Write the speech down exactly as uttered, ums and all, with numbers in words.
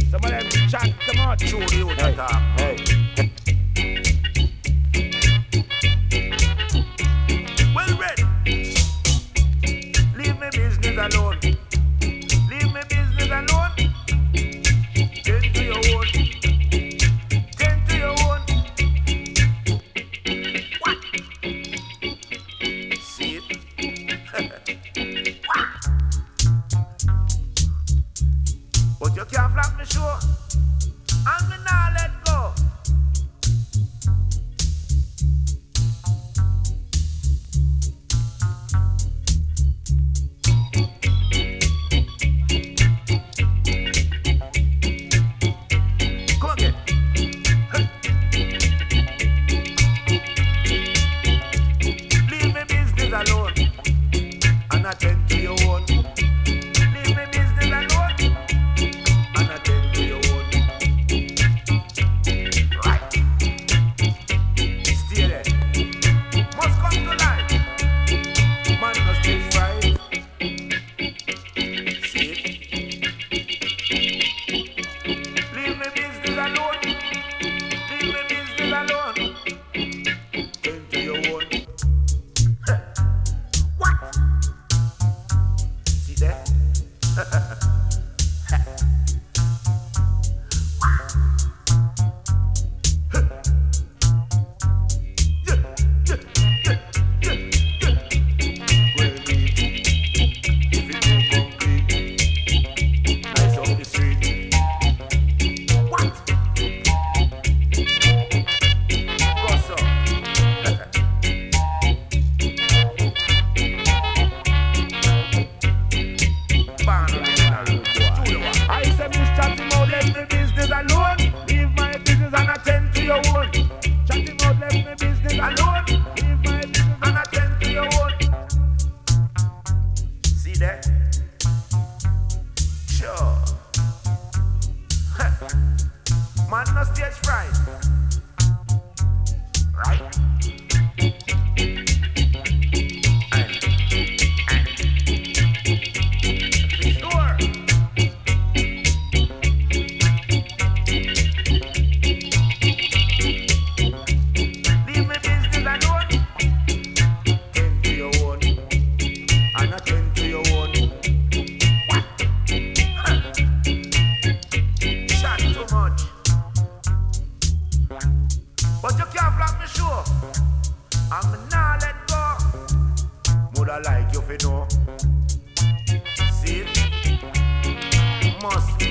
Some of them chat them out. True the youth Hey, attack. hey. Well read. Leave me business alone. Leave me business alone. Tend to your own. Tend to your own. What? See it? What? But you can't flap me sure. And me nah let go. Come again. Leave me business alone and attend to your own. Leave me business alone and attend to your own. Right. Stay there. Must come to life. Man must stay right. See it? Leave me business alone. Leave me business alone. Tend to your own. What? See there? Well, me, if it don't complete, nice off the street. What? Go so. Barn original. Studio one. I say, Miss Chatty Mouth, Leave me business alone. leave my business And attend to your own. Chatty Mouth, left my business Alone. Leave my business And attend to your own. See that? Sure. Man, no stage fright. Right? And, and, for sure. Leave me business alone. Tend to your own. And attend to your own. What? Huh. Chat too much. But you can't flap me sure. I'm not let go. Mother like you fi know. See it? Must be.